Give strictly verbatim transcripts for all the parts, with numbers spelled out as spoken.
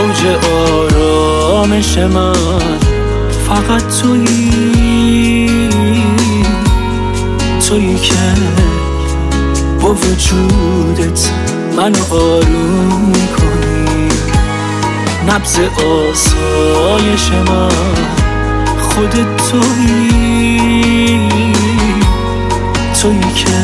اوج آرامش من فقط تویی، تویی که با وجودت من آروم میکنی. نبض آسایش من خودت تویی، تویی که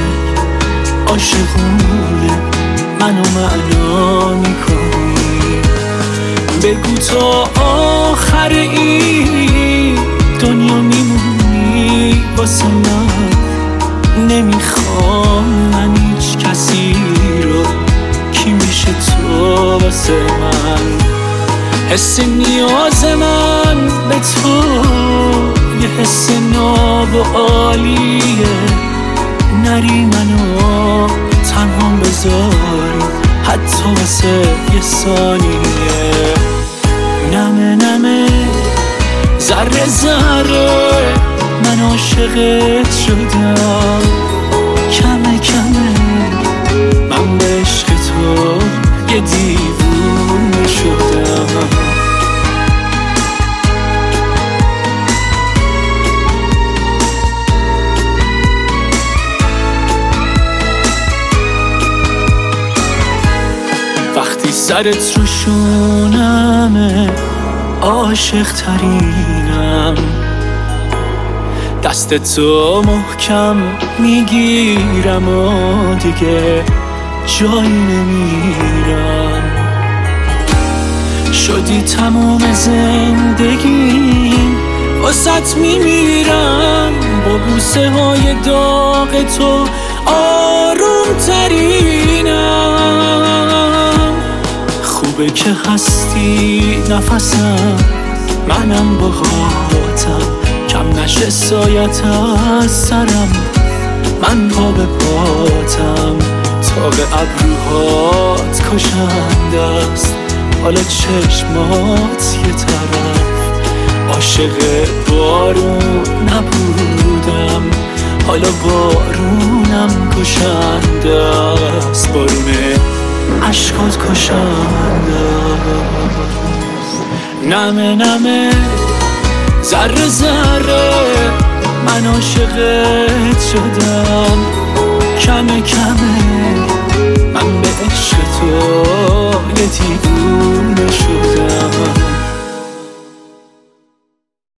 عاشقونه منو معنا میکنی. بگو تا آخر این دنیا میمونی واسه من، نمیخوام من هیچ کسی رو، کی میشه تو واسه من؟ حس نیاز من به تو یه حس ناب و عالیه، نری منو تنها بذاری حتی واسه یه ثانیه. نمه نمه ذره ذره من عاشقت شدم، کمه کمه من به عشق تو یه دیوونه شدم. وقتی سرت رو شونمه عاشق ترینم، دست تو محکم میگیرم و دیگه جایی نمیرم. شدی تموم زندگیم واسط میمیرم، با بوسه های داغ تو آروم ترینم. خوبه که هستی نفسم، منم باهاتم، کم نشه سایت از سرم، من پا به پاتم. تا به ابروهات کشنده است حالا چشمات یه طرف. عاشق بارون نبودم حالا بارونم کشنده است، بارون عشقات کشنده است. نمه نمه ذره ذره من عاشقت شدم، کمه کمه من به عشق تو